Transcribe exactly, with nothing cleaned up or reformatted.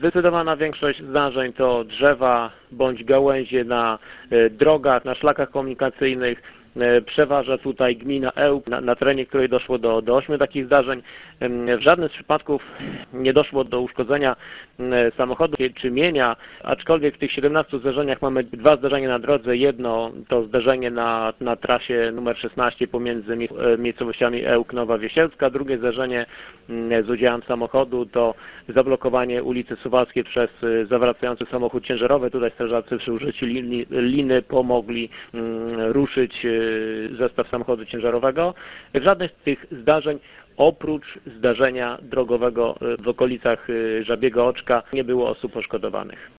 Zdecydowana większość zdarzeń to drzewa bądź gałęzie na drogach, na szlakach komunikacyjnych. Przeważa tutaj gmina Ełk, na, na terenie której doszło do, do ośmiu takich zdarzeń. W żadnym z przypadków nie doszło do uszkodzenia samochodu czy mienia, aczkolwiek w tych siedemnastu zdarzeniach mamy dwa zdarzenia na drodze. Jedno to zdarzenie na, na trasie numer szesnaście pomiędzy miejscowościami Ełk, Nowa Wiesielska. Drugie zdarzenie z udziałem samochodu to zablokowanie ulicy Suwalskiej przez zawracający samochód ciężarowy. Tutaj strażacy przy użyciu liny, liny pomogli ruszyć zestaw samochodu ciężarowego. W żadnych z tych zdarzeń oprócz zdarzenia drogowego w okolicach Żabiego Oczka nie było osób poszkodowanych.